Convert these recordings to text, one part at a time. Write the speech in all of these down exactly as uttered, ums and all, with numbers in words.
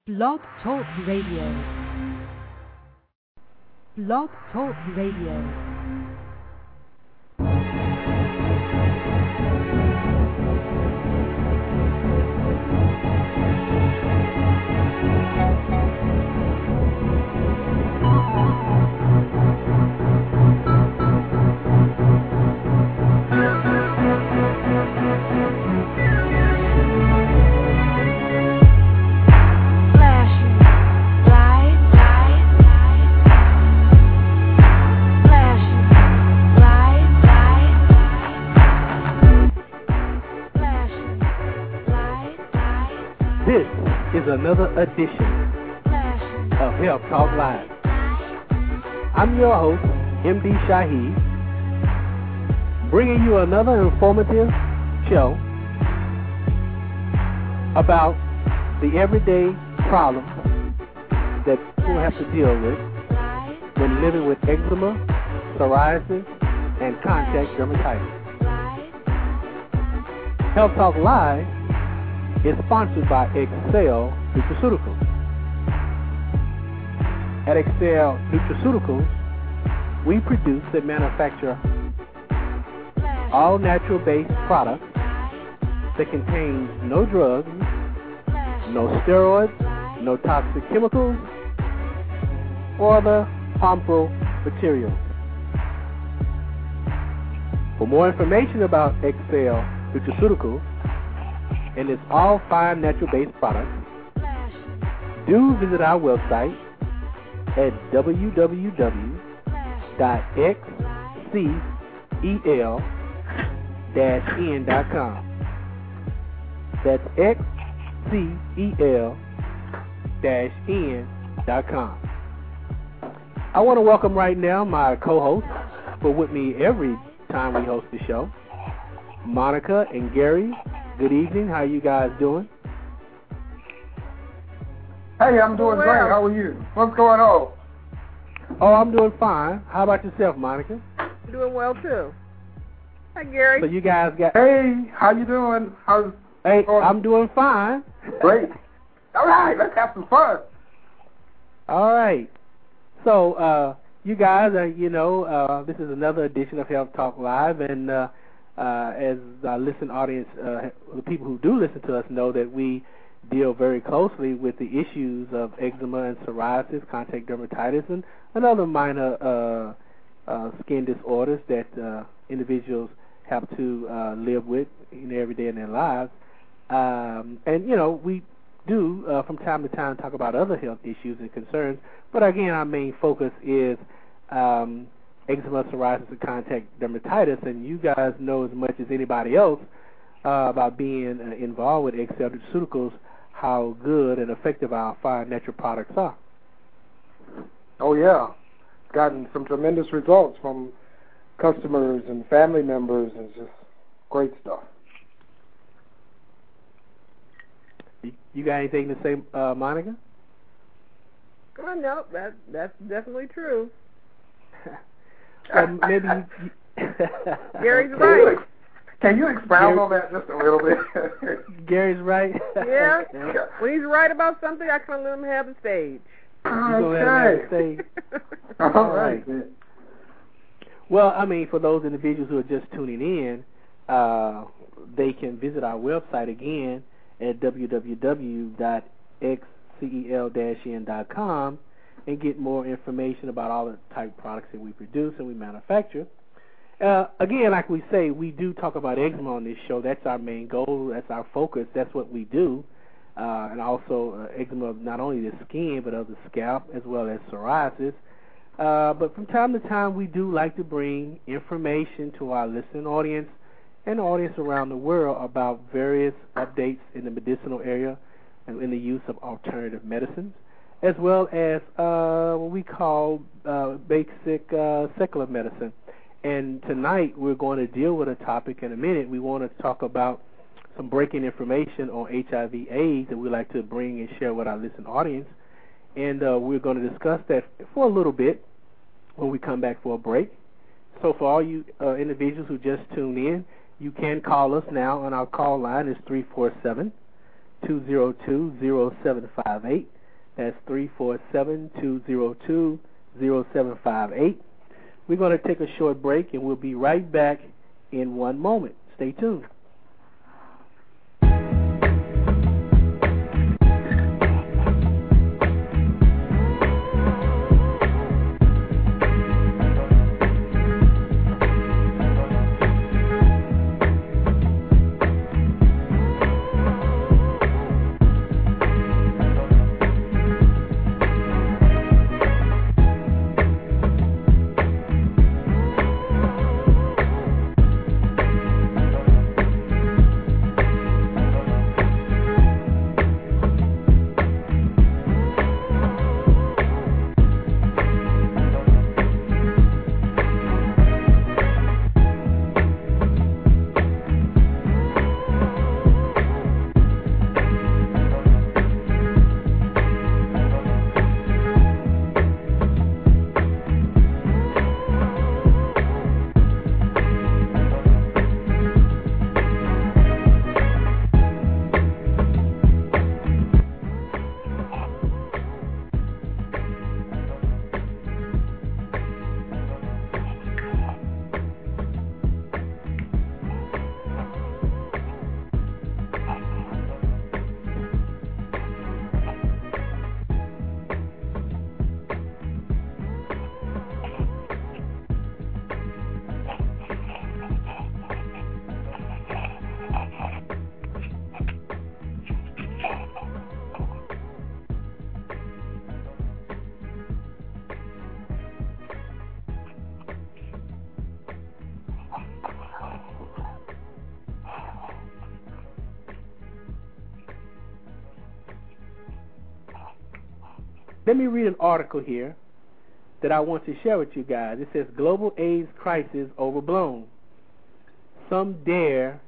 Blog Talk Radio. Blog Talk Radio. Another edition of Health Talk Live. I'm your host, M D Shaheed, bringing you another informative show about the everyday problems that people have to deal with when living with eczema, psoriasis, and contact dermatitis. Health Talk Live is sponsored by Excel Nutraceuticals. At Excel Nutraceuticals, we produce and manufacture all natural-based products that contain no drugs, no steroids, no toxic chemicals, or other harmful materials. For more information about Excel Nutraceuticals and its all fine natural-based products, do visit our website at w w w dot x c e l dash n dot com. That's x c e l dash n dot com. I want to welcome right now my co-hosts, for with me every time we host the show, Monica and Gary. Good evening. How you guys doing? Hey, I'm doing well. great. How are you? What's going on? Oh, I'm doing fine. How about yourself, Monica? I'm doing well, too. Hi, Gary. So you guys got... Hey, how you doing? How's Hey, going? I'm doing fine. Great. All right, let's have some fun. All right. So, uh, you guys, are, you know, uh, this is another edition of Health Talk Live, and uh, uh, as our listen audience, uh, the people who do listen to us know that we deal very closely with the issues of eczema and psoriasis, contact dermatitis, and, and other minor uh, uh, skin disorders that uh, individuals have to uh, live with in every day in their lives. Um, and, you know, we do, uh, from time to time, talk about other health issues and concerns, but again, our main focus is um, eczema, psoriasis, and contact dermatitis, and you guys know as much as anybody else uh, about being uh, involved with Excel Nutraceuticals, how good and effective our fine natural products are. Oh, yeah. Gotten some tremendous results from customers and family members. It's just great stuff. You, you got anything to say, uh, Monica? Oh, no, that, that's definitely true. Well, maybe you... you Gary's Can right. you, ex- can you expound Gary- on that just a little bit? Gary's right. Yeah. Okay. When he's right about something, I kind of let him have the stage. You gonna let him have the Okay. stage? All right. Well, I mean, for those individuals who are just tuning in, uh, they can visit our website again at w w w dot x c e l dash n dot com and get more information about all the type of products that we produce and we manufacture. Uh, again, like we say, we do talk about eczema on this show. That's our main goal. That's our focus. That's what we do. Uh, and also uh, eczema of not only the skin but of the scalp as well as psoriasis. Uh, but from time to time, we do like to bring information to our listening audience and the audience around the world about various updates in the medicinal area and in the use of alternative medicines, as well as uh, what we call uh, basic uh, secular medicine. And tonight we're going to deal with a topic in a minute. We want to talk about some breaking information on H I V AIDS that we like to bring and share with our listening audience. And uh, we're going to discuss that for a little bit when we come back for a break. So for all you uh, individuals who just tuned in, you can call us now, and our call line is three four seven, two zero two, zero seven five eight. That's three four seven, two zero two, zero seven five eight. We're going to take a short break, and we'll be right back in one moment. Stay tuned. Let me read an article here that I want to share with you guys. It says, Global AIDS Crisis Overblown. Some Dare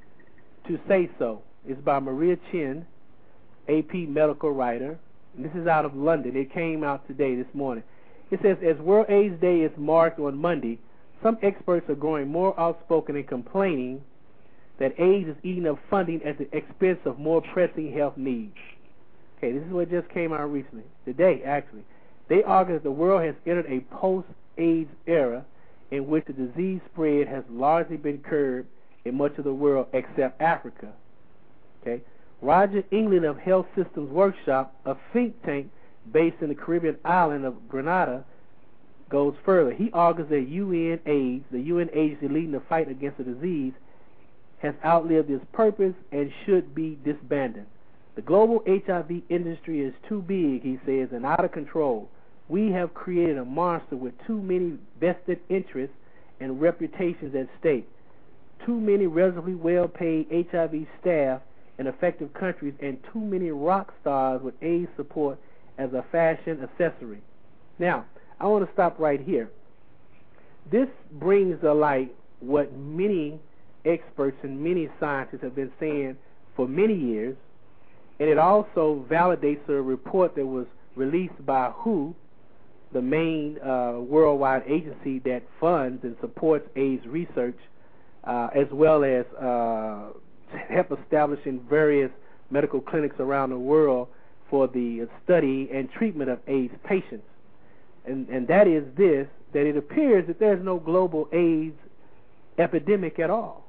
to Say So. It's by Maria Chin, A P medical writer. And this is out of London. It came out today, this morning. It says, as World AIDS Day is marked on Monday, some experts are growing more outspoken and complaining that AIDS is eating up funding at the expense of more pressing health needs. Okay, this is what just came out recently, today actually. They argue that the world has entered a post-AIDS era in which the disease spread has largely been curbed in much of the world except Africa. Okay, Roger England of Health Systems Workshop, a think tank based in the Caribbean island of Grenada, goes further. He argues that U N AIDS, the U N agency leading the fight against the disease, has outlived its purpose and should be disbanded. The global H I V industry is too big, he says, and out of control. We have created a monster with too many vested interests and reputations at stake, too many relatively well-paid H I V staff in effective countries, and too many rock stars with AIDS support as a fashion accessory. Now, I want to stop right here. This brings to light what many experts and many scientists have been saying for many years, and it also validates a report that was released by W H O, the main uh, worldwide agency that funds and supports AIDS research, uh, as well as uh, help establishing various medical clinics around the world for the study and treatment of AIDS patients. And, and that is this, that it appears that there's no global AIDS epidemic at all.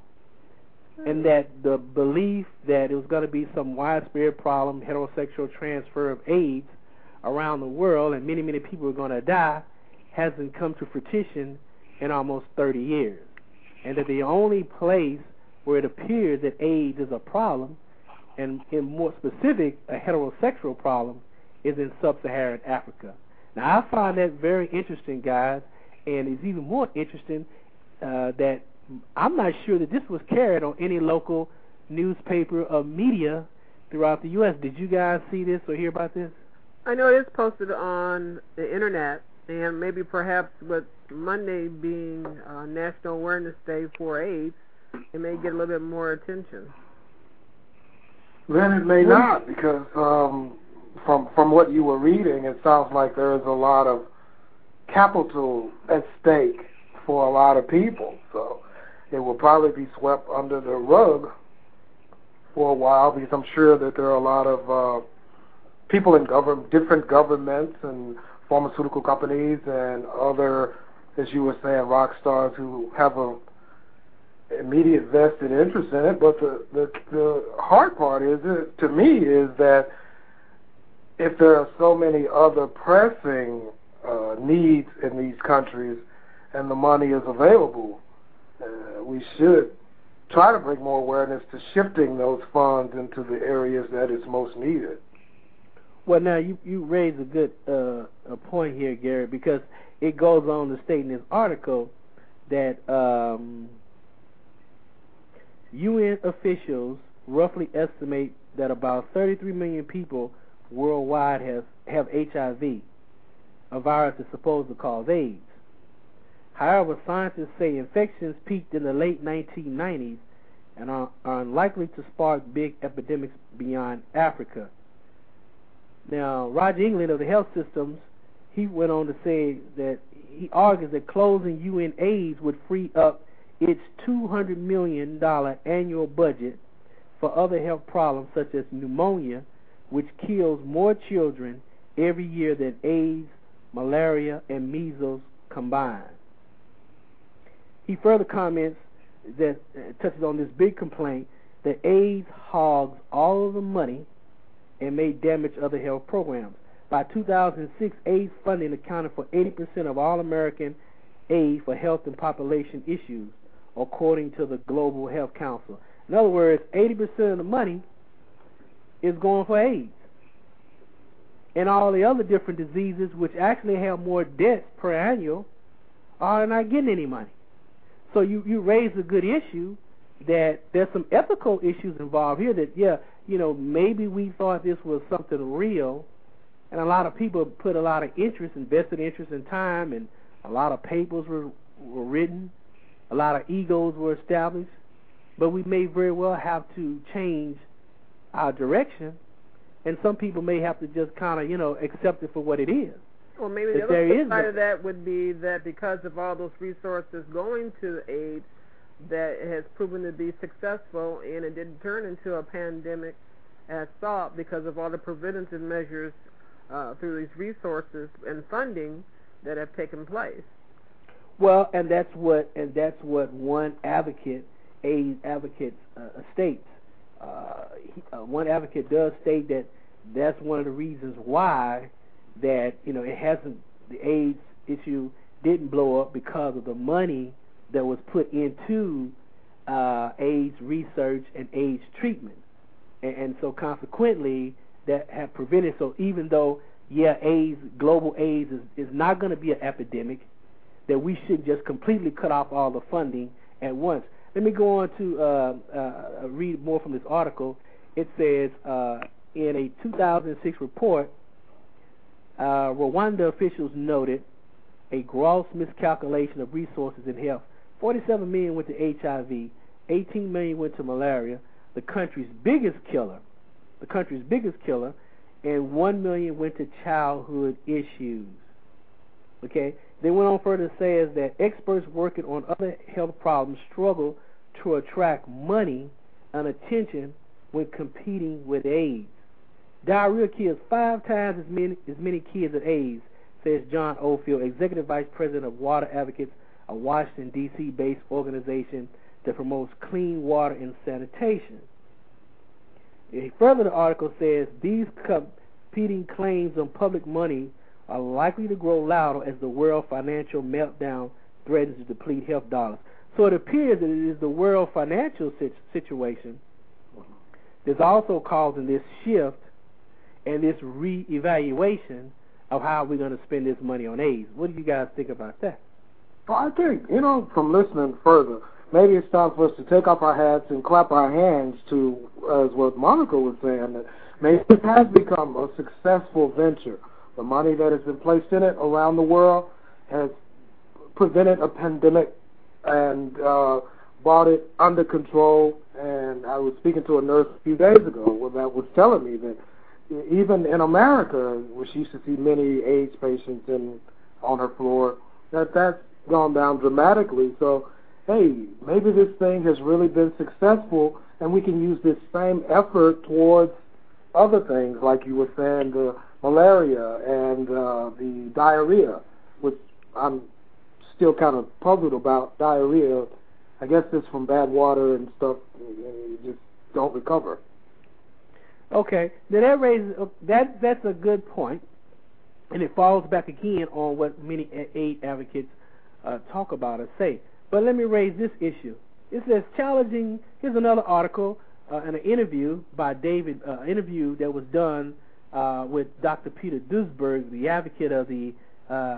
And that the belief that it was going to be some widespread problem, heterosexual transfer of AIDS around the world, and many, many people are going to die, hasn't come to fruition in almost thirty years. And that the only place where it appears that AIDS is a problem, and in more specific, a heterosexual problem, is in sub-Saharan Africa. Now, I find that very interesting, guys, and it's even more interesting uh, that I'm not sure that this was carried on any local newspaper or media throughout the U S Did you guys see this or hear about this? I know it is posted on the internet, and maybe perhaps with Monday being uh, National Awareness Day for AIDS, it may get a little bit more attention. Then it may not, because um, from from what you were reading, it sounds like there is a lot of capital at stake for a lot of people. So it will probably be swept under the rug for a while, because I'm sure that there are a lot of uh, people in government, different governments and pharmaceutical companies and other, as you were saying, rock stars who have a immediate vested interest in it. But the, the, the hard part is, it, to me, is that if there are so many other pressing uh, needs in these countries and the money is available, uh, we should try to bring more awareness to shifting those funds into the areas that is most needed. Well, now, you, you raise a good uh, a point here, Gary, because it goes on to state in this article that um, U N officials roughly estimate that about thirty-three million people worldwide have, have H I V, a virus that's supposed to cause AIDS. However, scientists say infections peaked in the late nineteen nineties and are, are unlikely to spark big epidemics beyond Africa. Now, Roger England of the Health Systems, he went on to say that he argues that closing U N AIDS would free up its two hundred million dollars annual budget for other health problems such as pneumonia, which kills more children every year than AIDS, malaria, and measles combined. He further comments that uh, touches on this big complaint that AIDS hogs all of the money and may damage other health programs. By two thousand six, AIDS funding accounted for eighty percent of all American aid for health and population issues, according to the Global Health Council. In other words, eighty percent of the money is going for AIDS. And all the other different diseases, which actually have more deaths per annual, are not getting any money. So you, you raise a good issue that there's some ethical issues involved here that, yeah, you know, maybe we thought this was something real, and a lot of people put a lot of interest, invested interest in time, and a lot of papers were, were written, a lot of egos were established, but we may very well have to change our direction, and some people may have to just kind of, you know, accept it for what it is. Well, maybe the other flip side of that would be that because of all those resources going to AIDS, that it has proven to be successful, and it didn't turn into a pandemic as thought because of all the preventative measures uh, through these resources and funding that have taken place. Well, and that's what and that's what one advocate, AIDS advocate, uh, states. Uh, he, uh, one advocate does state that that's one of the reasons why that, you know, it hasn't, the AIDS issue didn't blow up because of the money that was put into uh, AIDS research and AIDS treatment, and, and so consequently that have prevented. So even though, yeah, AIDS, global AIDS is, is not going to be an epidemic, that we should just completely cut off all the funding at once. Let me go on to uh, uh, read more from this article. It says uh, in a two thousand six report, uh, Rwanda officials noted a gross miscalculation of resources in health. forty-seven million went to H I V, eighteen million went to malaria, the country's biggest killer, the country's biggest killer, and one million went to childhood issues. Okay? They went on further to say is that experts working on other health problems struggle to attract money and attention when competing with AIDS. Diarrhea kills five times as many as many kids as AIDS, says John Oldfield, Executive Vice President of Water Advocates, a Washington, D C based organization that promotes clean water and sanitation. Further, the article says these competing claims on public money are likely to grow louder as the world financial meltdown threatens to deplete health dollars. So it appears that it is the world financial situation that's also causing this shift and this re-evaluation of how we're going to spend this money on AIDS. What do you guys think about that? Well, I think, you know, from listening further, maybe it's time for us to take off our hats and clap our hands to, as what Monica was saying, that maybe this has become a successful venture. The money that has been placed in it around the world has prevented a pandemic and uh, brought it under control. And I was speaking to a nurse a few days ago that was telling me that even in America, where she used to see many AIDS patients in, on her floor, that that's gone down dramatically. So, hey, maybe this thing has really been successful, and we can use this same effort towards other things, like you were saying, the malaria and uh, the diarrhea, which I'm still kind of puzzled about. Diarrhea, I guess it's from bad water and stuff, and you just don't recover. Okay, now that raises that that's a good point, and it falls back again on what many AIDS advocates uh, talk about or say. But let me raise this issue. It says challenging. Here's another article uh, and an interview by David, uh, interview that was done uh, with Doctor Peter Duesberg, the advocate of the uh,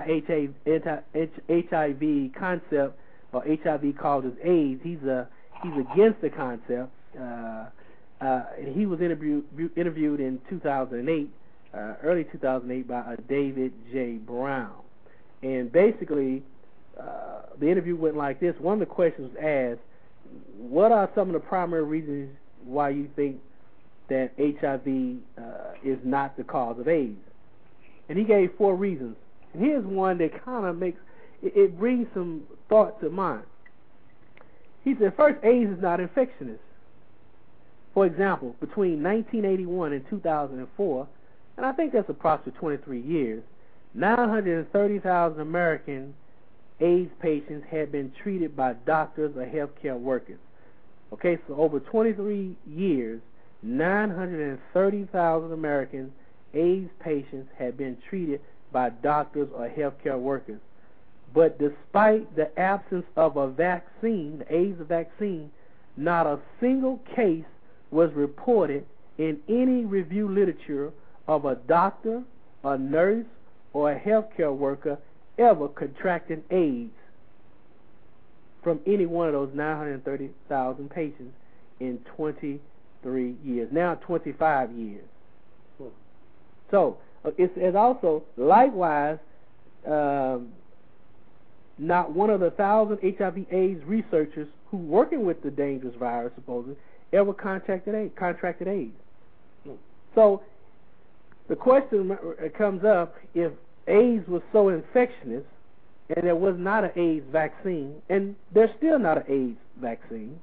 anti-H I V concept, or H I V called as AIDS. He's a he's against the concept. Uh, Uh, and he was interviewed interviewed in two thousand eight, uh, early two thousand eight, by uh, David J. Brown. And basically, uh, the interview went like this. One of the questions was asked, what are some of the primary reasons why you think that H I V uh, is not the cause of AIDS? And he gave four reasons. And here's one that kind of makes, it, it brings some thought to mind. He said, first, AIDS is not infectious. For example, between nineteen eighty-one and two thousand four, and I think that's approximately twenty-three years, nine hundred thirty thousand American AIDS patients had been treated by doctors or healthcare workers. Okay, so over twenty-three years, nine hundred thirty thousand American AIDS patients had been treated by doctors or healthcare workers. But despite the absence of a vaccine, the AIDS vaccine, not a single case was reported in any review literature of a doctor, a nurse, or a healthcare worker ever contracting AIDS from any one of those nine hundred thirty thousand patients in twenty-three years, now twenty-five years. Hmm. So it's, it's also, likewise, um, not one of the thousand H I V AIDS researchers who working with the dangerous virus, supposedly, ever contracted AIDS. Contracted AIDS. Hmm. So the question comes up, if AIDS was so infectious and there was not an AIDS vaccine, and there's still not an AIDS vaccine,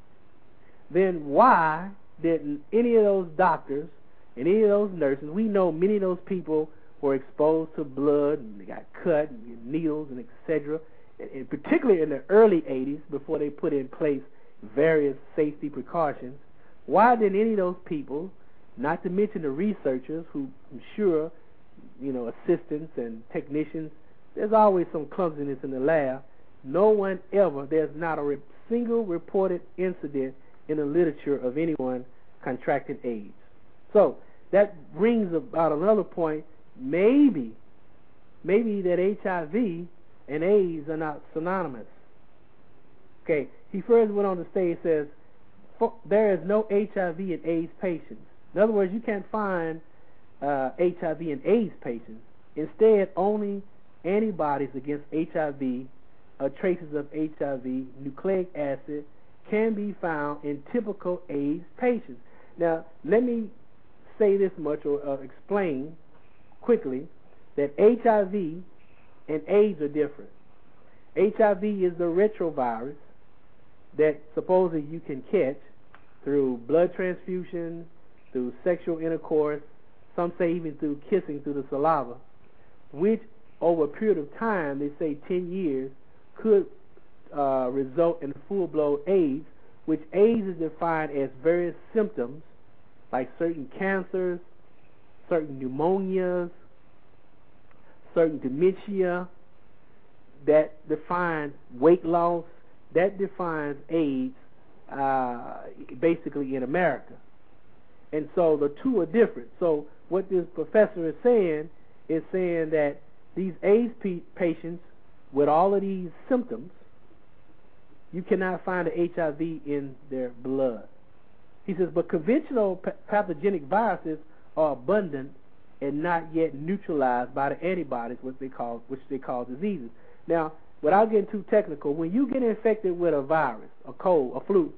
then why didn't any of those doctors and any of those nurses, we know many of those people were exposed to blood and they got cut and needles and et cetera, and particularly in the early eighties, before they put in place various safety precautions, why didn't any of those people, not to mention the researchers who I'm sure, you know, assistants and technicians, there's always some clumsiness in the lab, no one ever, there's not a re- single reported incident in the literature of anyone contracting AIDS. So that brings about another point, maybe, maybe that H I V and AIDS are not synonymous. Okay, he further went on to say, he says, there is no H I V and AIDS patients. In other words, you can't find uh, H I V and AIDS patients. Instead, only antibodies against H I V, or traces of H I V, nucleic acid, can be found in typical AIDS patients. Now, let me say this much, or uh, explain quickly, that H I V and AIDS are different. H I V is the retrovirus that supposedly you can catch through blood transfusion, through sexual intercourse, some say even through kissing through the saliva, which over a period of time, they say ten years, could uh, result in full-blown AIDS, which AIDS is defined as various symptoms like certain cancers, certain pneumonias, certain dementia, that defines weight loss, that defines AIDS uh, basically in America. And so the two are different. So what this professor is saying is saying that these AIDS patients with all of these symptoms, you cannot find the H I V in their blood. He says, but conventional p- pathogenic viruses are abundant and not yet neutralized by the antibodies, which they call, which they call diseases. Now, without getting too technical, when you get infected with a virus, a cold, a flu,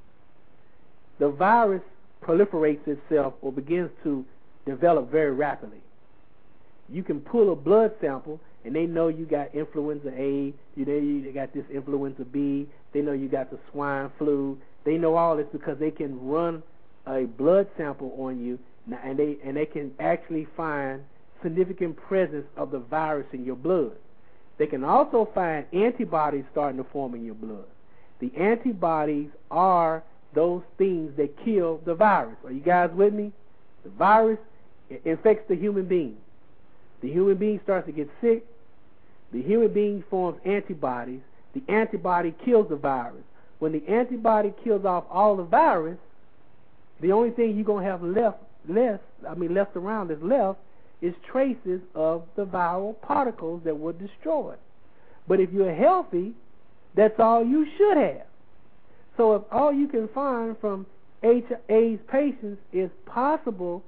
the virus proliferates itself or begins to develop very rapidly. You can pull a blood sample and they know you got influenza A, you know you got this influenza B, they know you got the swine flu. They know all this because they can run a blood sample on you, and they and they can actually find significant presence of the virus in your blood. They can also find antibodies starting to form in your blood. The antibodies are those things that kill the virus. Are you guys with me? The virus infects the human being. The human being starts to get sick. The human being forms antibodies. The antibody kills the virus. When the antibody kills off all the virus, the only thing you're going to have left, less, I mean left around is left, is traces of the viral particles that were destroyed. But if you're healthy, that's all you should have. So if all you can find from AIDS patients is possible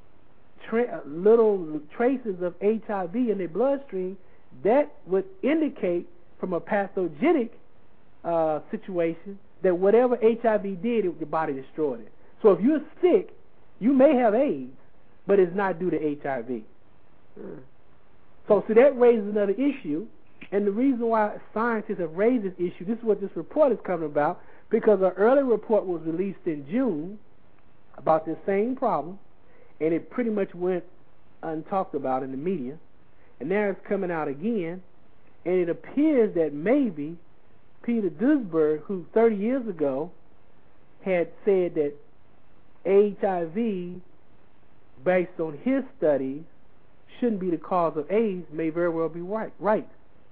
tra- little traces of H I V in their bloodstream, that would indicate from a pathogenic uh, situation that whatever H I V did, it, the body destroyed it. So if you're sick, you may have AIDS, but it's not due to H I V. Mm. So, so that raises another issue, and the reason why scientists have raised this issue, this is what this report is coming about, because an early report was released in June about this same problem, and it pretty much went untalked about in the media, and now it's coming out again, and it appears that maybe Peter Duesberg, who thirty years ago had said that H I V, based on his studies, shouldn't be the cause of AIDS, may very well be right. right.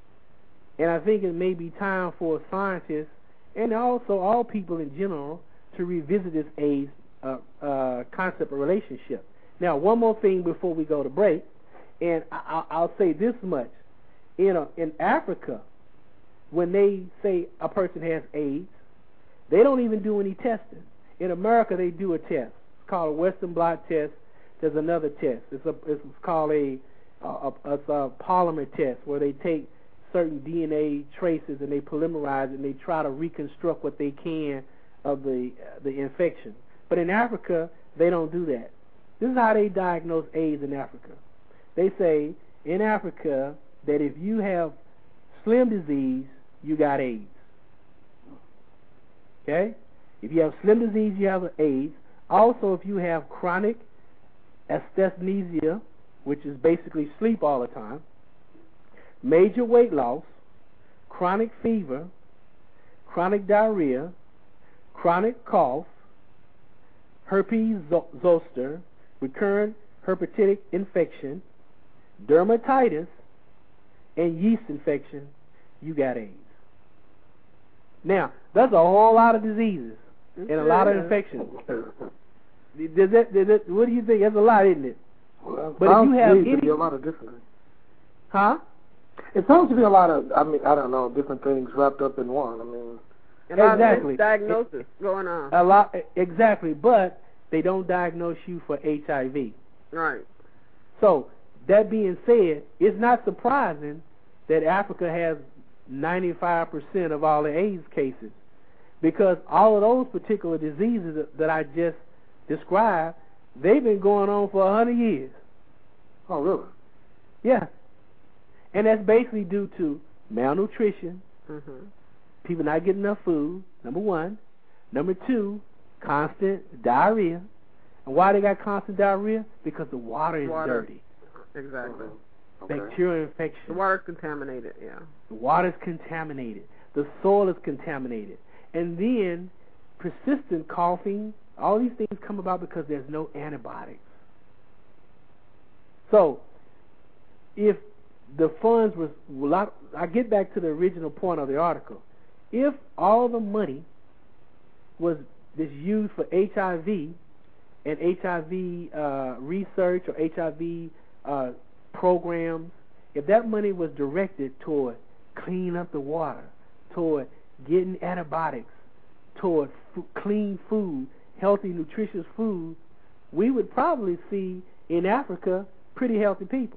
And I think it may be time for scientists and also all people in general to revisit this AIDS uh, uh, concept of relationship. Now, one more thing before we go to break, and I, I'll say this much. In, a, in Africa, when they say a person has AIDS, they don't even do any testing. In America, they do a test. It's called a Western blot test. There's another test. It's, a, it's called a, a, a, a polymer test, where they take certain D N A traces and they polymerize it and they try to reconstruct what they can of the uh, the infection. But in Africa, they don't do that. This is how they diagnose AIDS in Africa. They say in Africa that if you have slim disease, you got AIDS. Okay? If you have slim disease, you have AIDS. Also, if you have chronic asthenia, which is basically sleep all the time, major weight loss, chronic fever, chronic diarrhea, chronic cough, herpes zoster, recurrent herpetitic infection, dermatitis, and yeast infection, you got AIDS. Now, that's a whole lot of diseases and a lot of infections. Does that, does that, what do you think? That's a lot, isn't it? Well, but if you have any, any, be a lot of different things. Huh? It sounds to be a lot of, I mean, I don't know, different things wrapped up in one. I mean, a lot exactly. of diagnosis it, going on. A lot, exactly. But they don't diagnose you for H I V. Right. So that being said, it's not surprising that Africa has ninety-five percent of all the AIDS cases, because all of those particular diseases that, that I just described, they've been going on for a hundred years. Oh, really? Yeah. And that's basically due to malnutrition, mm-hmm. people not getting enough food, number one. Number two, constant diarrhea. And why they got constant diarrhea? Because the water is water. dirty. Exactly. Okay. Bacterial infection. The water's contaminated, yeah. The water's contaminated. The soil is contaminated. And then persistent coughing, all these things come about because there's no antibiotics. So, if the funds was, I get back to the original point of the article. If all the money was this used for H I V and H I V uh, research or H I V uh, programs, if that money was directed toward cleaning up the water, toward getting antibiotics, toward f- clean food, healthy, nutritious food, we would probably see in Africa pretty healthy people.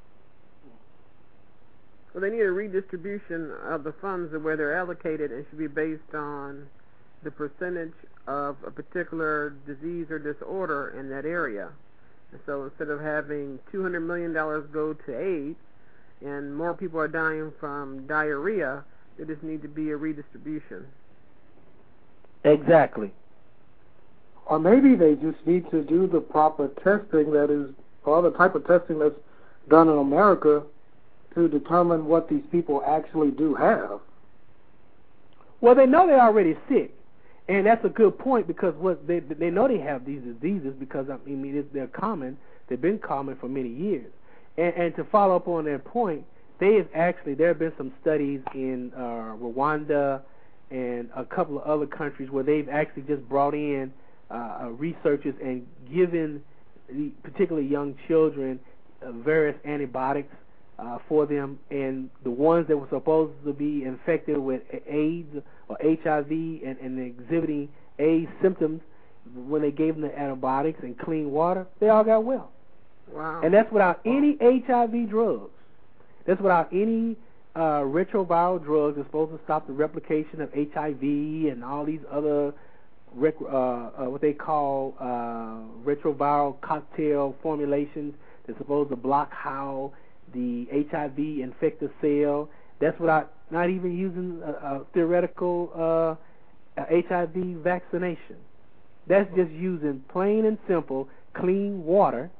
Well, they need a redistribution of the funds of where they're allocated, and should be based on the percentage of a particular disease or disorder in that area. And so instead of having two hundred million dollars go to AIDS and more people are dying from diarrhea, there just need to be a redistribution. Exactly. or maybe they just need to do the proper testing that is, or the type of testing that's done in America to determine what these people actually do have. Well, they know they're already sick, and that's a good point because what they they know they have these diseases because I mean it's, they're common. They've been common for many years, and, and to follow up on that point, they have actually there have been some studies in uh, Rwanda and a couple of other countries where they've actually just brought in uh, researchers and given the, particularly young children uh, various antibiotics uh, for them, and the ones that were supposed to be infected with AIDS or H I V and, and exhibiting AIDS symptoms, when they gave them the antibiotics and clean water, they all got well. Wow. And that's without any H I V drugs. That's without any uh, retroviral drugs that's supposed to stop the replication of H I V and all these other rec- uh, uh, what they call uh, retroviral cocktail formulations that's supposed to block how the H I V infect the cell. That's without not even using a, a theoretical uh, a H I V vaccination. That's just using plain and simple clean water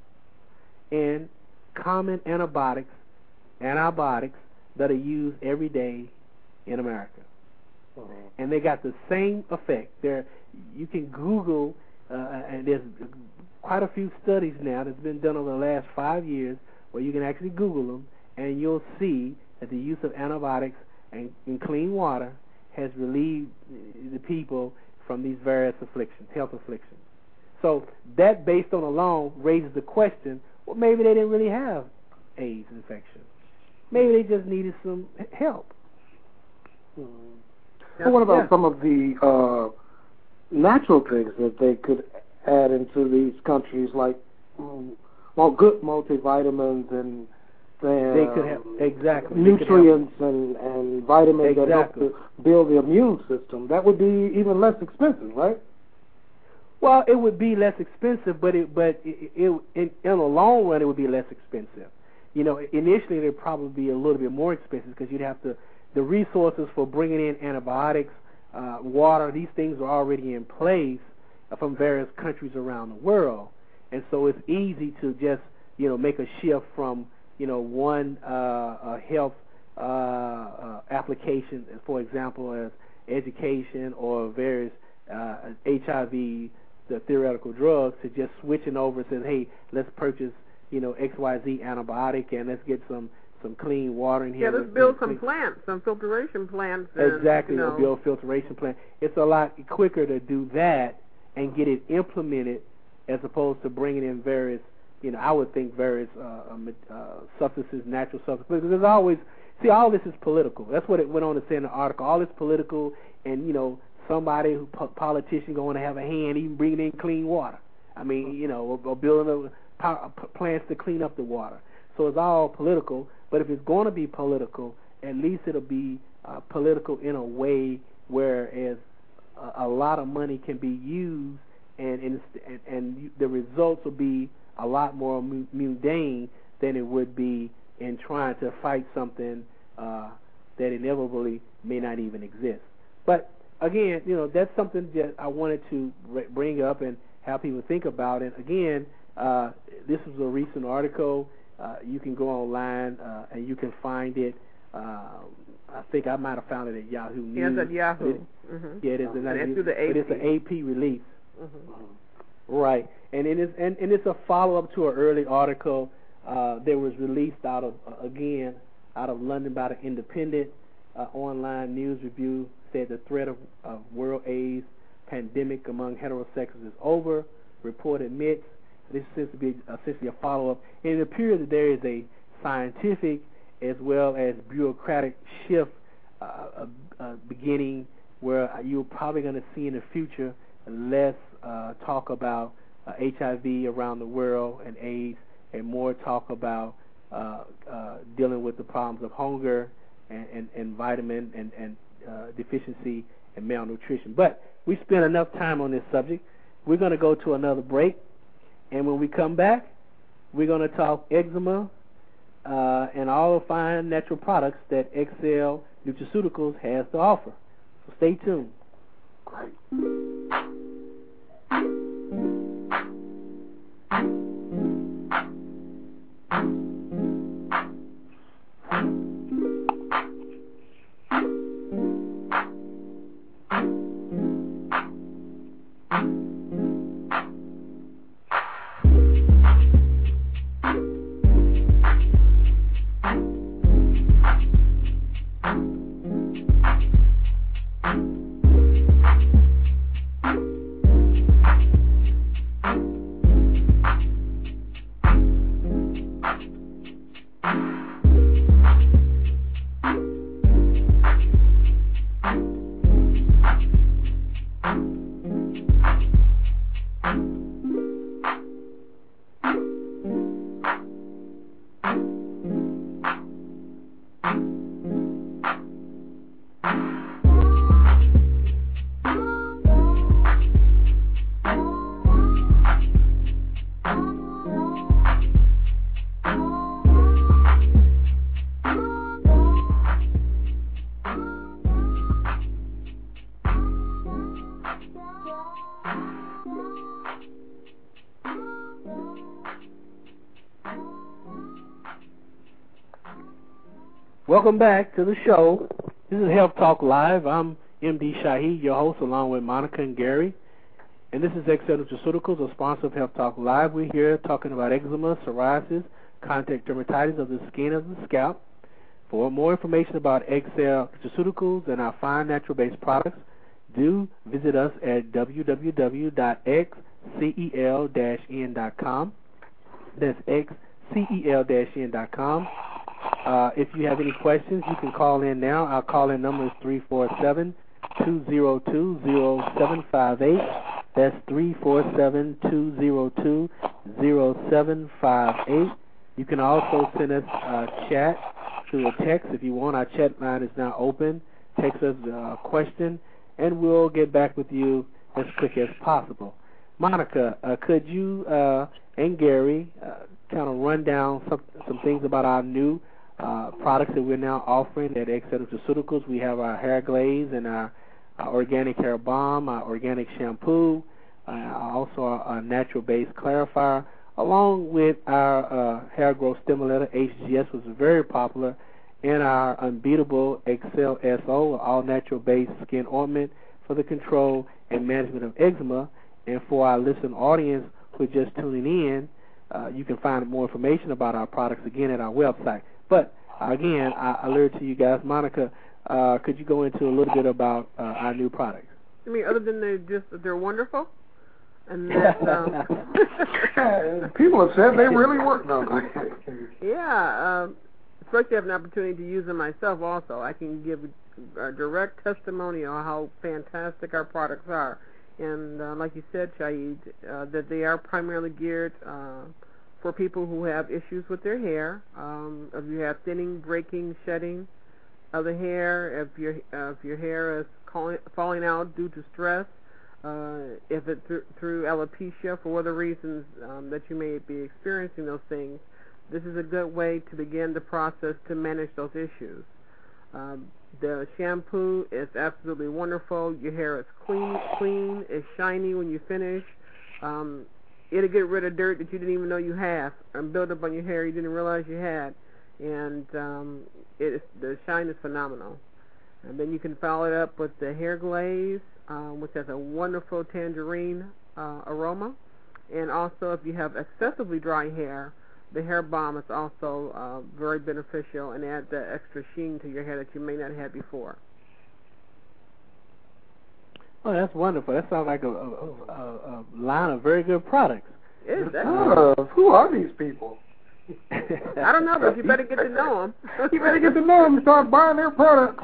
and common antibiotics, antibiotics that are used every day in America. Mm-hmm. And they got the same effect. There, you can Google, uh, and there's quite a few studies now that's been done over the last five years where you can actually Google them, and you'll see that the use of antibiotics and, and clean water has relieved the people from these various afflictions, health afflictions. So that, based on alone, raises the question, well, maybe they didn't really have AIDS infection. Maybe they just needed some help. Mm. Well, what about yeah. some of the uh, natural things that they could add into these countries, like um, well, good multivitamins and and they could have exactly nutrients and, and vitamins exactly. that help to build the immune system? That would be even less expensive, right? Well, it would be less expensive, but it but it, it, in, in the long run, it would be less expensive. You know, initially it would probably be a little bit more expensive because you'd have to the resources for bringing in antibiotics, uh, water. These things are already in place from various countries around the world, and so it's easy to just you know make a shift from you know one uh, uh, health uh, uh, application, for example, as education or various uh, H I V, the theoretical drugs, to just switching over and saying, hey, let's purchase you know X Y Z antibiotic and let's get some some clean water in here. Yeah, let's build some plants, some filtration plants. And, exactly, you know. build filtration plant. It's a lot quicker to do that and get it implemented as opposed to bringing in various, you know, I would think various uh, uh, substances, natural substances. Because there's always, see, all this is political. That's what it went on to say in the article. All this political, and you know, somebody, who politician, going to have a hand even bringing in clean water. I mean, you know, or, or building a, power, plants to clean up the water. So it's all political. But if it's going to be political, at least it'll be uh, political in a way whereas a, a lot of money can be used, and and, and and the results will be a lot more mundane than it would be in trying to fight something uh, that inevitably may not even exist. But again, you know, that's something that I wanted to bring up and have people think about. And again, uh, this was a recent article. Uh, you can go online uh, and you can find it. Uh, I think I might have found it at Yahoo News. Yes, at Yahoo. It, mm-hmm. Yeah, it is. And it's through the A P. But it's an A P release. Mm-hmm. Right, and it is, and, and it's a follow-up to an early article uh, that was released out of uh, again out of London by the Independent uh, online news review. Said the threat of, of world AIDS pandemic among heterosexuals is over. Report admits this seems to be essentially a follow-up, and it appears that there is a scientific as well as bureaucratic shift uh, uh, uh, beginning where you're probably going to see in the future less uh, talk about uh, H I V around the world and AIDS, and more talk about uh, uh, dealing with the problems of hunger and, and, and vitamin and, and uh, deficiency and malnutrition. But we spent enough time on this subject. We're going to go to another break, and when we come back, we're going to talk eczema uh, and all the fine natural products that Excel Nutraceuticals has to offer. So stay tuned. Great. Welcome back to the show. This is Health Talk Live. I'm M D Shahid, your host, along with Monica and Gary. And this is Excel Nutraceuticals, a sponsor of Health Talk Live. We're here talking about eczema, psoriasis, contact dermatitis of the skin of the scalp. For more information about Excel Nutraceuticals and our fine natural-based products, do visit us at w w w dot x c e l dash n dot com. That's x c e l dash n dot com. Uh, if you have any questions, you can call in now. Our call-in number is three four seven, two zero two, zero seven five eight. That's three four seven, two zero two, zero seven five eight. You can also send us a chat through a text if you want. Our chat line is now open. Text us a question, and we'll get back with you as quick as possible. Monica, uh, could you uh, and Gary uh, kind of run down some, some things about our new uh, products that we're now offering at Excel Nutraceuticals? We have our hair glaze and our, our organic hair balm, our organic shampoo, uh, also our, our natural-based clarifier, along with our uh, hair growth stimulator. H G S was very popular, and our unbeatable Excel S O, all natural-based skin ointment for the control and management of eczema. And for our listening audience who are just tuning in, uh, you can find more information about our products again at our website. But again, I alert to you guys, Monica, uh, could you go into a little bit about uh, our new products? I mean, other than they're just they're wonderful, and that, um, people have said they really work now. Yeah, um, especially have an opportunity to use them myself. Also, I can give a direct testimony on how fantastic our products are. And uh, like you said, Shahid, uh, that they are primarily geared uh, for people who have issues with their hair. Um, if you have thinning, breaking, shedding of the hair, if your uh, if your hair is calling, falling out due to stress, uh, if it's th- through alopecia for other reasons um, that you may be experiencing those things, this is a good way to begin the process to manage those issues. Um, the shampoo is absolutely wonderful. Your hair is clean, clean, it's shiny when you finish. Um, it'll get rid of dirt that you didn't even know you have and build up on your hair you didn't realize you had. And um, it is, the shine is phenomenal. And then you can follow it up with the hair glaze, um, which has a wonderful tangerine uh, aroma. And also, if you have excessively dry hair, the hair balm is also uh, very beneficial and adds that extra sheen to your hair that you may not have before. Oh, that's wonderful. That sounds like a, a, a, a line of very good products. Is that? Uh, who are these people? I don't know, but you better get to know them. You better get to know them and start buying their products.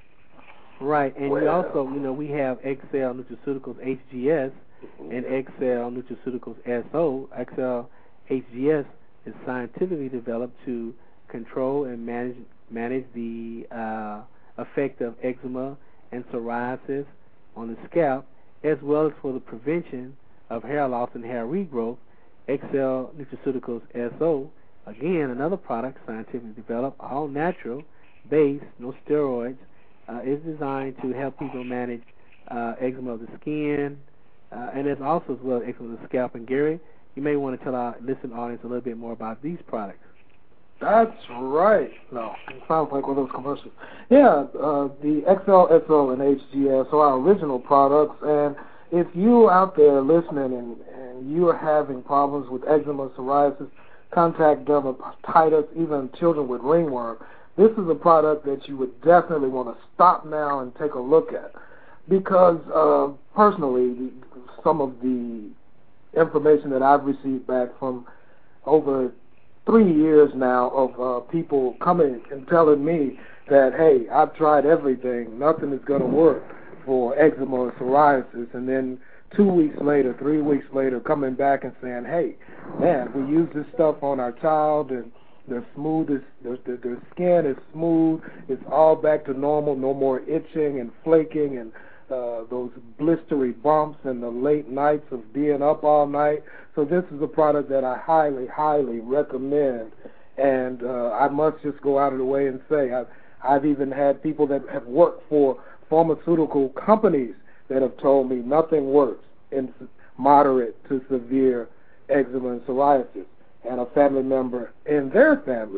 Right, and well. we also, you know, we have Excel Nutraceuticals H G S and Excel Nutraceuticals S O. Excel H G S is scientifically developed to control and manage manage the uh, effect of eczema and psoriasis on the scalp, as well as for the prevention of hair loss and hair regrowth. Excel Nutraceuticals S O, again, another product scientifically developed, all natural, based, no steroids, uh, is designed to help people manage uh, eczema of the skin, uh, and it's also as well eczema of the scalp. And Gary, you may want to tell our listening audience a little bit more about these products. That's right. No, it sounds like one of those commercials. Yeah, uh, the X L S O and H G S are our original products, and if you out there listening and, and you are having problems with eczema, psoriasis, contact dermatitis, even children with ringworm, this is a product that you would definitely want to stop now and take a look at, because uh, personally, some of the information that I've received back from over three years now of uh, people coming and telling me that, hey, I've tried everything, nothing is going to work for eczema or psoriasis, and then two weeks later, three weeks later, coming back and saying, hey, man, we use this stuff on our child, and the smoothest, the, the, the skin is smooth, it's all back to normal, no more itching and flaking and Uh, those blistery bumps and the late nights of being up all night. So this is a product that I highly, highly recommend. And uh, I must just go out of the way and say I've, I've even had people that have worked for pharmaceutical companies that have told me nothing works in moderate to severe eczema and psoriasis. And a family member in their family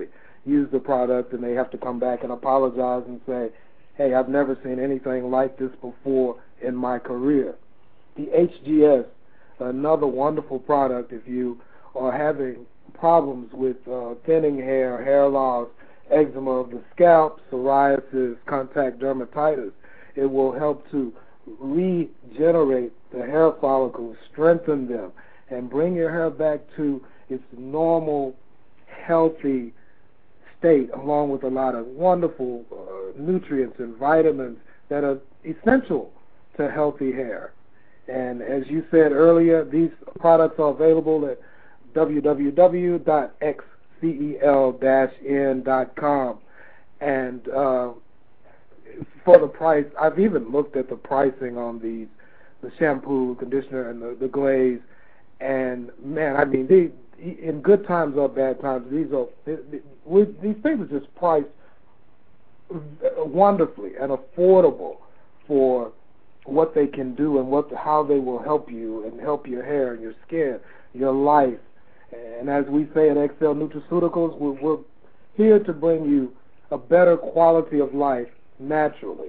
use the product and they have to come back and apologize and say, hey, I've never seen anything like this before in my career. The H G S, another wonderful product if you are having problems with uh, thinning hair, hair loss, eczema of the scalp, psoriasis, contact dermatitis. It will help to regenerate the hair follicles, strengthen them, and bring your hair back to its normal, healthy state, along with a lot of wonderful uh, nutrients and vitamins that are essential to healthy hair. And as you said earlier, these products are available at w w w dot x c e l dash n dot com. And uh, for the price, I've even looked at the pricing on these, the shampoo, conditioner, and the, the glaze. And man, I mean, they, in good times or bad times, these are we, these things are just priced wonderfully and affordable for what they can do and what how they will help you and help your hair and your skin, your life. And as we say at Excel Nutraceuticals, we're, we're here to bring you a better quality of life naturally.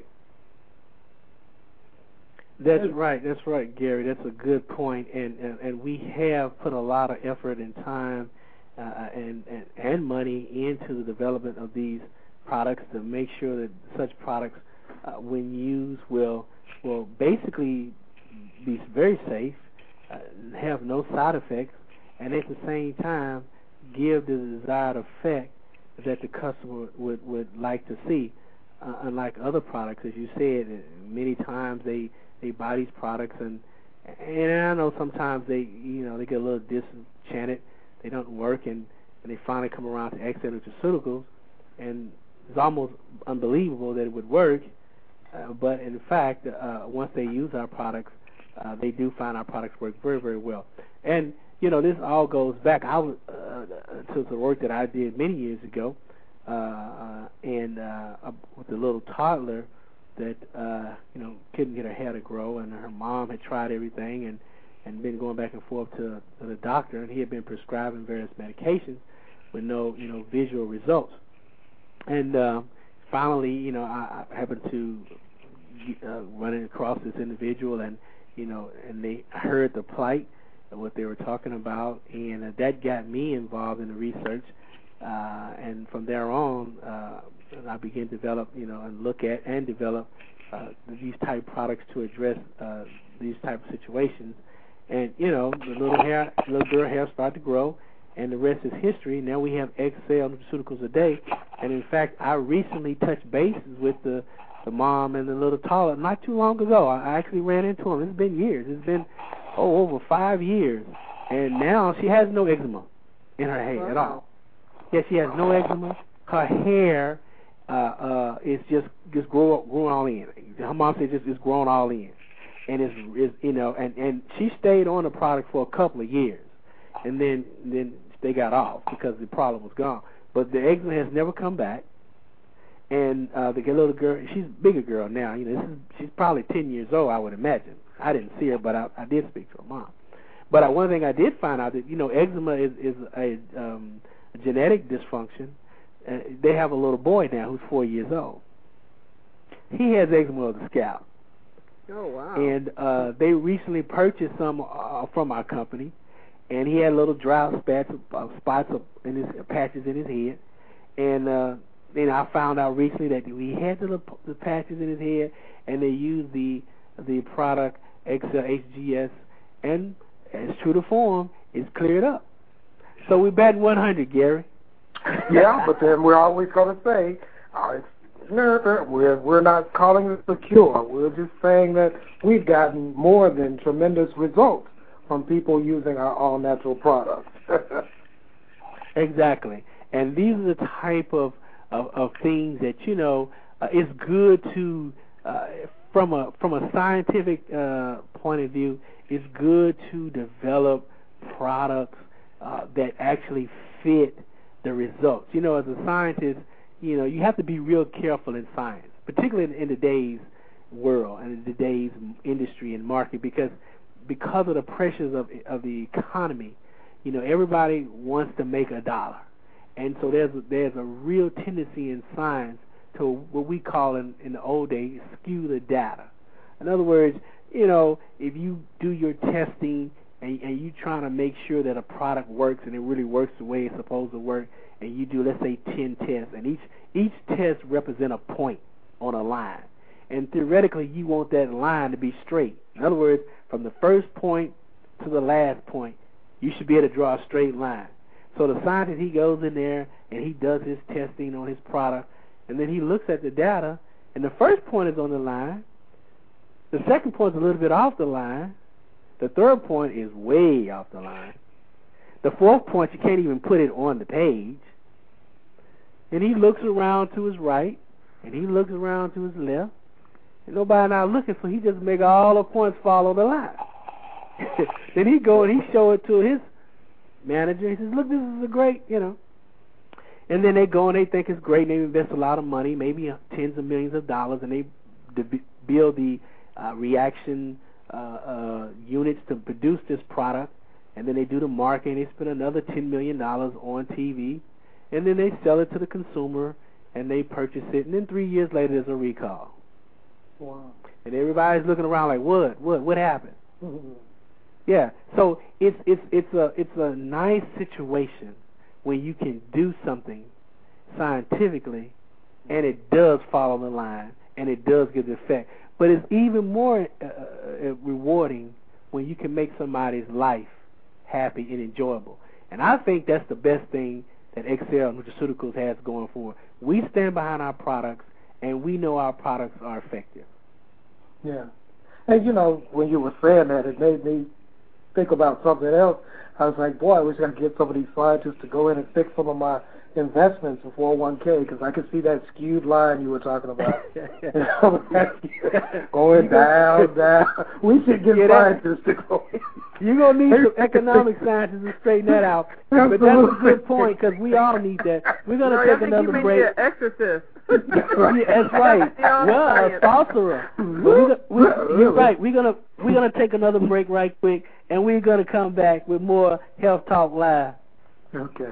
That's right. That's right, Gary. That's a good point. And and, and we have put a lot of effort and time uh, and, and and money into the development of these products to make sure that such products, uh, when used, will will basically be very safe, uh, have no side effects, and at the same time give the desired effect that the customer would would like to see. Uh, unlike other products, as you said, many times they they buy these products and and I know sometimes they you know they get a little disenchanted, they don't work, and, and they finally come around to Excel Nutraceuticals, and it's almost unbelievable that it would work, uh, but in fact, uh, once they use our products, uh, they do find our products work very, very well. And you know, this all goes back I was, uh, to the work that I did many years ago, uh, uh, and uh, with a little toddler that uh, you know couldn't get her hair to grow, and her mom had tried everything and, and been going back and forth to, to the doctor, and he had been prescribing various medications with no you know visual results. And uh, finally, you know, I, I happened to uh, run across this individual, and you know, and they heard the plight of what they were talking about, and uh, that got me involved in the research. Uh, and from there on, uh, I began to develop, you know, and look at and develop uh, these type of products to address uh, these type of situations. And you know, the little hair, little girl hair started to grow, and the rest is history. Now we have Excel Nutraceuticals a day, and in fact, I recently touched bases with the the mom and the little toddler not too long ago. I actually ran into him. It's been years. It's been oh over five years, and now she has no eczema in her hair at all. Yeah, she has no eczema. Her hair uh, uh, is just just grow growing all in. Her mom said just it's growing all in, and it's, it's you know, and and she stayed on the product for a couple of years, and then then they got off because the problem was gone. But the eczema has never come back, and uh, the little girl, she's a bigger girl now. You know, this is, she's probably ten years old, I would imagine. I didn't see her, but I, I did speak to her mom. But uh, one thing I did find out that you know eczema is is a um, genetic dysfunction. Uh, they have a little boy now who's four years old. He has eczema of the scalp. Oh, wow. And uh, they recently purchased some uh, from our company, and he had little dry spots, uh, spots in his patches in his head. And uh, then I found out recently that he had the, the patches in his head, and they used the the product Excel H G S, and as true to form, it's cleared up. So we're batting one hundred, Gary. Yeah, but then we're always going to say, uh, it's, no, we're, we're not calling it a cure. We're just saying that we've gotten more than tremendous results from people using our all-natural products. Exactly. And these are the type of, of, of things that, you know, uh, it's good to, uh, from a from a scientific uh, point of view, it's good to develop products uh, that actually fit the results. You know, as a scientist, you know, you have to be real careful in science, particularly in, in today's world and in today's industry and market, because because of the pressures of of the economy, you know, everybody wants to make a dollar, And so there's a, there's a real tendency in science to what we call in, in the old days skew the data. In other words, you know, if you do your testing and, and you trying to make sure that a product works and it really works the way it's supposed to work, and you do, let's say, ten tests, and each each test represent a point on a line. And theoretically, you want that line to be straight. In other words, from the first point to the last point, you should be able to draw a straight line. So the scientist, he goes in there and he does his testing on his product, and then he looks at the data, and the first point is on the line, the second point is a little bit off the line, the third point is way off the line, the fourth point you can't even put it on the page, and he looks around to his right, and he looks around to his left, and nobody not looking, so he just make all the points follow the line. Then he go and he show it to his manager. He says, look, this is a great, you know. And then they go and they think it's great, and they invest a lot of money, maybe tens of millions of dollars, and they d- build the uh, reaction uh, uh, units to produce this product, and then they do the marketing. They spend another ten million dollars on T V, and then they sell it to the consumer, and they purchase it, and then three years later there's a recall. Wow. And everybody's looking around like, what, what, what happened? Mm-hmm. Yeah, so it's it's it's a it's a nice situation when you can do something scientifically, and it does follow the line, and it does give the effect. But it's even more uh, uh, rewarding when you can make somebody's life happy and enjoyable. And I think that's the best thing that Excel Nutraceuticals has going for it. We stand behind our products, and we know our products are effective. Yeah. And, you know, when you were saying that, it made me think about something else. I was like, boy, I wish I could get some of these scientists to go in and fix some of my investments in four oh one k, because I could see that skewed line you were talking about. You know, going down, down. We should get, get scientists to go in. You're going to need some economic scientists to straighten that out. But that's a good point, because we all need that. We're going to no, take another break. You an exorcist. Yeah, that's right. Well, a sorcerer. Well, we, we, you're right. We're gonna we're gonna take another break right quick, and we're gonna come back with more Health Talk Live. Okay.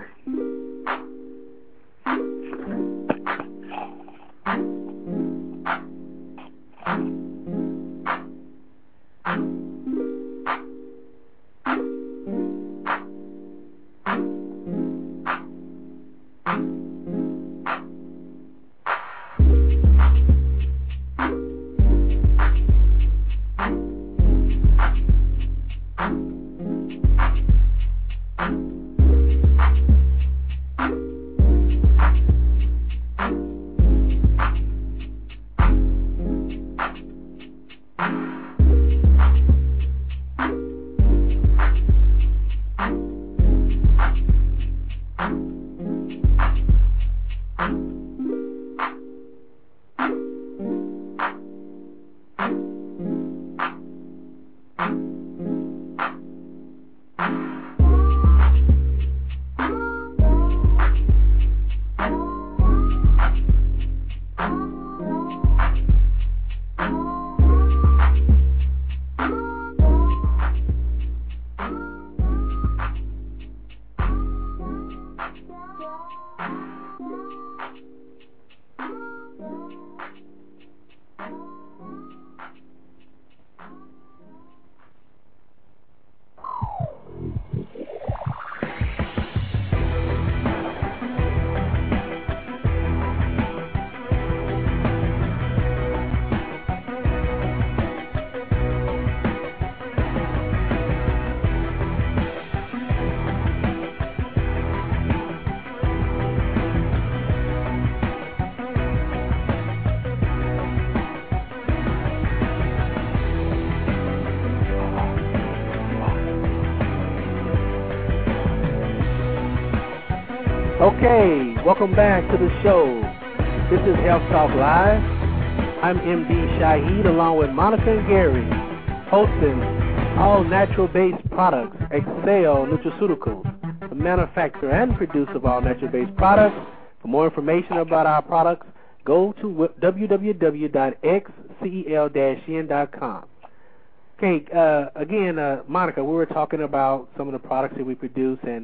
Okay, welcome back to the show. This is Health Talk Live. I'm M D Shaheed along with Monica and Gary, hosting all natural-based products, Excel Nutraceuticals, the manufacturer and producer of all natural-based products. For more information about our products, go to w w w dot x c e l dash n dot com. Okay, uh, again, uh, Monica, we were talking about some of the products that we produce, and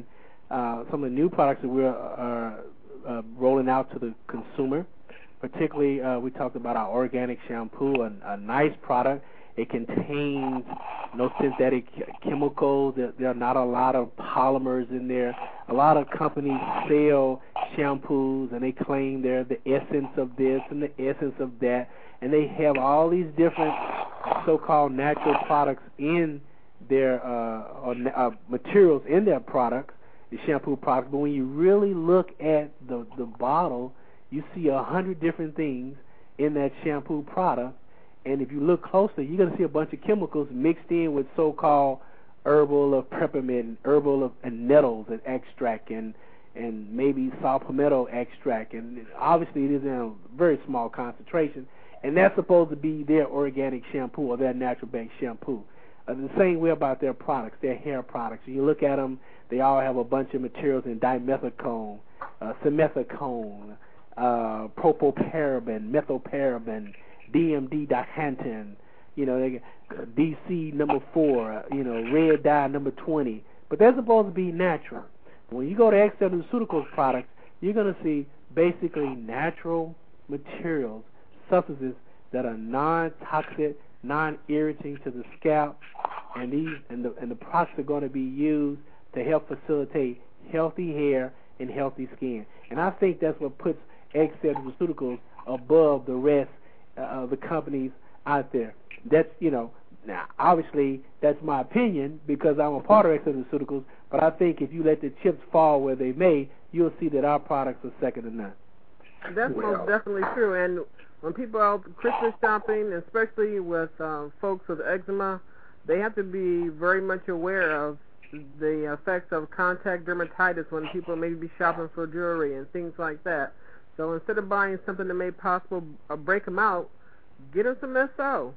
uh, some of the new products that we're uh, uh, rolling out to the consumer. Particularly, uh, we talked about our organic shampoo, a, a nice product. It contains no synthetic chemicals. There, there are not a lot of polymers in there. A lot of companies sell shampoos, and they claim they're the essence of this and the essence of that, and they have all these different so-called natural products in their uh, or, uh, materials in their products, the shampoo products. But when you really look at the the bottle, you see a hundred different things in that shampoo product, and if you look closely, you're going to see a bunch of chemicals mixed in with so-called herbal of peppermint, and herbal of and nettles and extract, and and maybe saw palmetto extract, and obviously it is in a very small concentration, and that's supposed to be their organic shampoo or their natural-based shampoo. Uh, the same way about their products, their hair products. You look at them, they all have a bunch of materials in dimethicone, uh, simethicone, Uh, propylparaben, methylparaben, D M D dihantin, you know, they, uh, D C number four, uh, you know, red dye number twenty. But they're supposed to be natural. When you go to Excel Nutraceuticals products, you're going to see basically natural materials, substances that are non-toxic, non-irritating to the scalp, and these and the and the products are going to be used to help facilitate healthy hair and healthy skin. And I think that's what puts Excel Nutraceuticals above the rest uh, of the companies out there. That's, you know, now obviously that's my opinion because I'm a part of Excel Nutraceuticals, but I think if you let the chips fall where they may, you'll see that our products are second to none. That's well. most definitely true. And when people are out Christmas shopping, especially with uh, folks with eczema, they have to be very much aware of the effects of contact dermatitis when people may be shopping for jewelry and things like that. So instead of buying something that may possibly uh, break them out, get them some S O.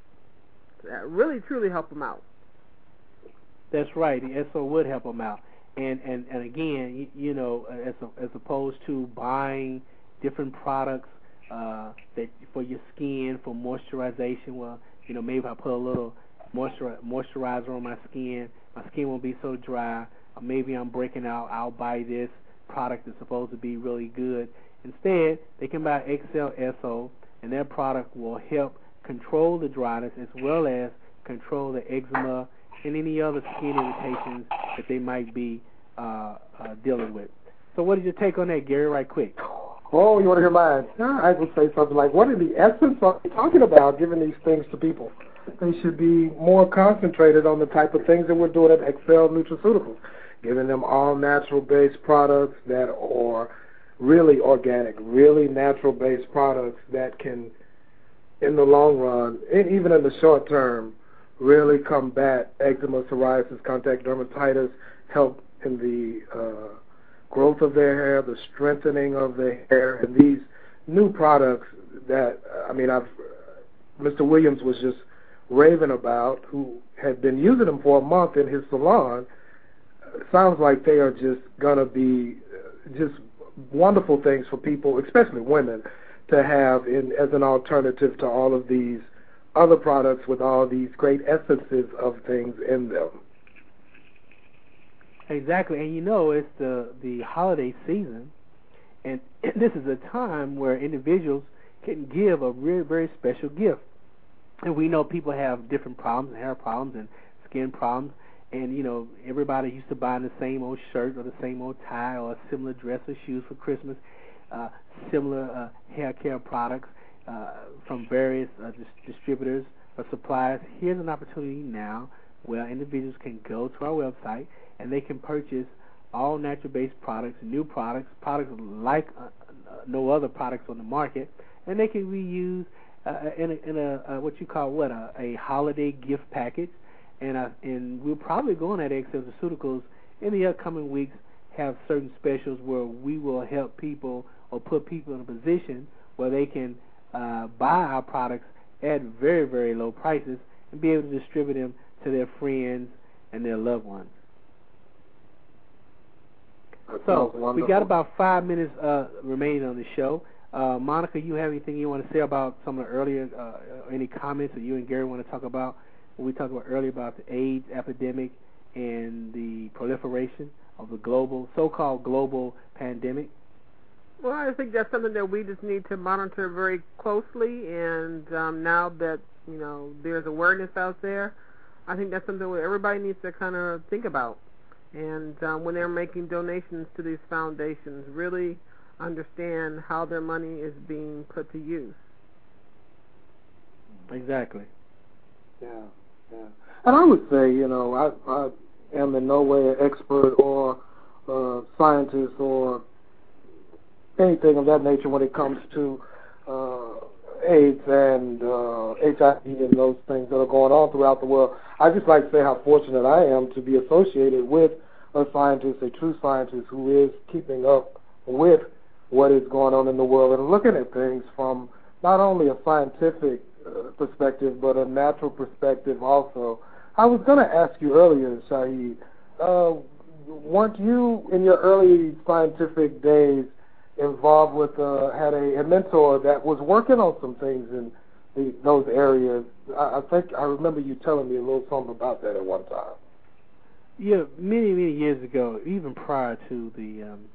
That really, truly help them out. That's right. The S O would help them out. And and, and again, you, you know, as a, as opposed to buying different products uh, that for your skin, for moisturization, well, you know, maybe if I put a little moisture, moisturizer on my skin, my skin won't be so dry. Or maybe I'm breaking out, I'll buy this product that's supposed to be really good. Instead, they can buy Excel S O, and their product will help control the dryness as well as control the eczema and any other skin irritations that they might be uh, uh, dealing with. So what is your take on that, Gary, right quick? Oh, you want to hear mine? I would say something like, what in the essence are we talking about giving these things to people? They should be more concentrated on the type of things that we're doing at Excel Nutraceuticals, giving them all natural-based products that are really organic, really natural-based products that can, in the long run, and even in the short term, really combat eczema, psoriasis, contact dermatitis, help in the uh, growth of their hair, the strengthening of their hair, and these new products that, I mean, I've Mister Williams was just raving about, who had been using them for a month in his salon. Sounds like they are just going to be just wonderful things for people, especially women, to have in as an alternative to all of these other products with all these great essences of things in them. Exactly, and you know it's the the holiday season, and this is a time where individuals can give a very, very special gift. And we know people have different problems, hair problems and skin problems, and, you know, everybody used to buy the same old shirt or the same old tie or a similar dress or shoes for Christmas, uh, similar uh, hair care products uh, from various uh, dis- distributors or suppliers. Here's an opportunity now where individuals can go to our website and they can purchase all natural-based products, new products, products like uh, no other products on the market, and they can be used uh, in a, in a uh, what you call what a, a holiday gift package. And uh, and we're probably going at Excel Nutraceuticals in the upcoming weeks have certain specials where we will help people or put people in a position where they can uh, buy our products at very, very low prices and be able to distribute them to their friends and their loved ones. So we got about five minutes uh, remaining on the show. Uh, Monica, you have anything you want to say about some of the earlier, uh, any comments that you and Gary want to talk about? We talked about earlier about the AIDS epidemic and the proliferation of the global, so-called global pandemic? Well, I think that's something that we just need to monitor very closely, and um, now that, you know, there's awareness out there, I think that's something that everybody needs to kind of think about. And um, when they're making donations to these foundations, really understand how their money is being put to use. Exactly. Yeah, yeah. And I would say, you know, I, I am in no way an expert or uh, scientist or anything of that nature when it comes to uh, AIDS and uh, H I V and those things that are going on throughout the world. I just like to say how fortunate I am to be associated with a scientist, a true scientist who is keeping up with what is going on in the world and looking at things from not only a scientific uh, perspective but a natural perspective also. I was going to ask you earlier, Shahid, uh, weren't you in your early scientific days involved with, uh, had a, a mentor that was working on some things in the, those areas? I, I think I remember you telling me a little something about that at one time. Yeah, many, many years ago, even prior to the um,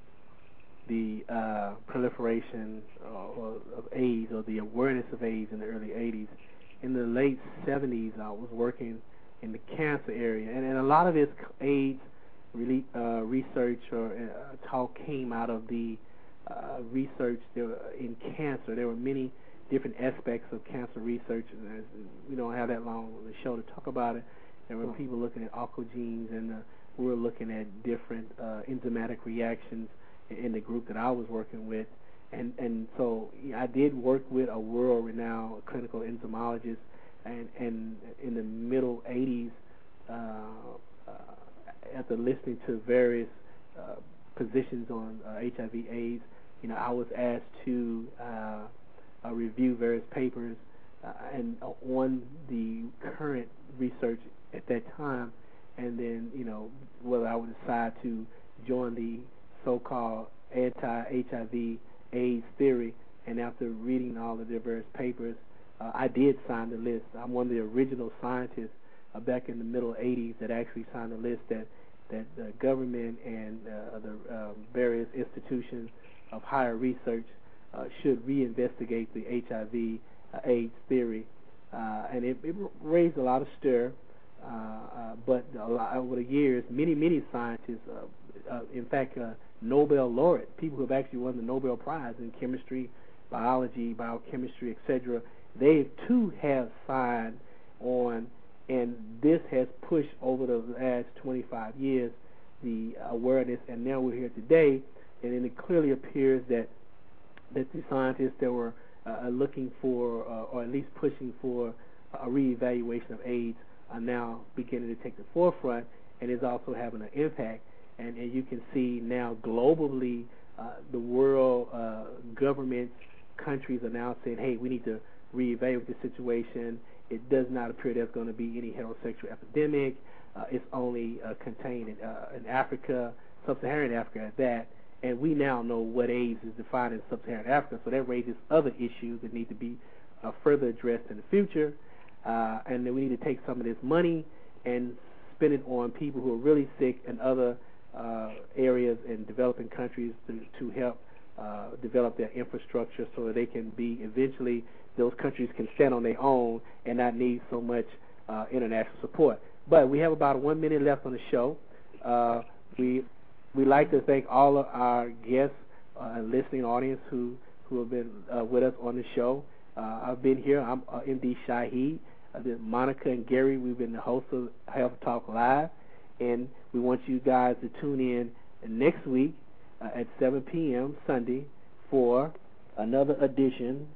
the uh, proliferation uh, of AIDS or the awareness of AIDS in the early eighties, in the late seventies, I was working in the cancer area, and, and a lot of this AIDS really, uh, research or uh, talk came out of the uh, research there were in cancer. There were many different aspects of cancer research, and as we don't have that long on the show to talk about it. There were people looking at oncogenes, and uh, we were looking at different uh, enzymatic reactions in, in the group that I was working with. And and so yeah, I did work with a world-renowned clinical enzymologist, and, and in the middle eighties, uh, uh, after listening to various uh, positions on uh, H I V AIDS, you know, I was asked to uh, uh, review various papers uh, and uh, on the current research at that time, and then, you know, whether I would decide to join the so-called anti-H I V AIDS theory. And after reading all of their various papers, uh, I did sign the list. I'm one of the original scientists uh, back in the middle eighties that actually signed the list that that the government and uh, the um, various institutions of higher research uh, should reinvestigate the H I V uh, AIDS theory. Uh, and it, it raised a lot of stir. Uh, uh, but a lot, over the years, many, many scientists, uh, uh, in fact, uh, Nobel laureate, people who have actually won the Nobel Prize in chemistry, biology, biochemistry, et cetera, they too have signed on, and this has pushed over the last twenty-five years the awareness, and now we're here today, and then it clearly appears that that the scientists that were uh, looking for, uh, or at least pushing for a reevaluation of AIDS are now beginning to take the forefront, and is also having an impact. And, and you can see now globally, uh, the world uh, governments, countries are now saying, hey, we need to reevaluate the situation. It does not appear there's going to be any heterosexual epidemic. Uh, it's only uh, contained in, uh, in Africa, sub-Saharan Africa at that. And we now know what AIDS is defined in sub-Saharan Africa, so that raises other issues that need to be uh, further addressed in the future. Uh, and then we need to take some of this money and spend it on people who are really sick in other uh, areas in developing countries to, to help uh, develop their infrastructure so that they can be eventually, those countries can stand on their own and not need so much uh, international support. But we have about one minute left on the show. Uh, we we like to thank all of our guests uh, and listening audience who, who have been uh, with us on the show. Uh, I've been here. I'm uh, M D Shahid. Uh, Monica and Gary, we've been the hosts of Health Talk Live, and we want you guys to tune in next week uh, at seven p.m. Sunday for another edition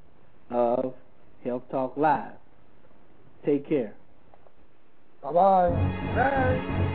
of Health Talk Live. Take care. Bye-bye. Bye.